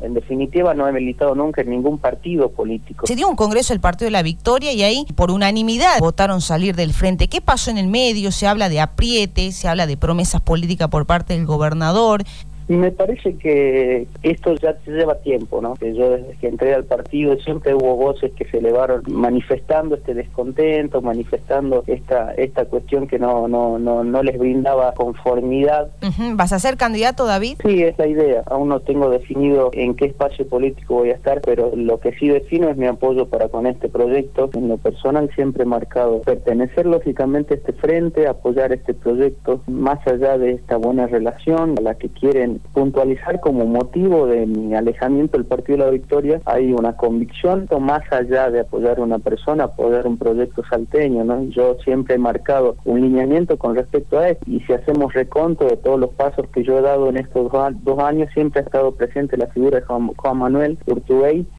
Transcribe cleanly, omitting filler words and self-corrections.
En definitiva, no he militado nunca en ningún partido político. Se dio un congreso del Partido de la Victoria y ahí, por unanimidad, votaron salir del frente. ¿Qué pasó en el medio? Se habla de apriete, se habla de promesas políticas por parte del gobernador. Y me parece que esto ya lleva tiempo, ¿no? Que yo desde que entré al partido siempre hubo voces que se elevaron manifestando este descontento, manifestando esta cuestión que no les brindaba conformidad. ¿Vas a ser candidato, David? Sí, es la idea. Aún no tengo definido en qué espacio político voy a estar, pero lo que sí defino es mi apoyo para con este proyecto. En lo personal siempre he marcado pertenecer lógicamente a este frente, apoyar este proyecto, más allá de esta buena relación a la que quieren puntualizar como motivo de mi alejamiento del Partido de la Victoria. Hay una convicción más allá de apoyar a una persona, apoyar un proyecto salteño, ¿no? Yo siempre he marcado un lineamiento con respecto a esto, y si hacemos reconto de todos los pasos que yo he dado en estos 2 años, siempre ha estado presente la figura de Juan Manuel Urtubey.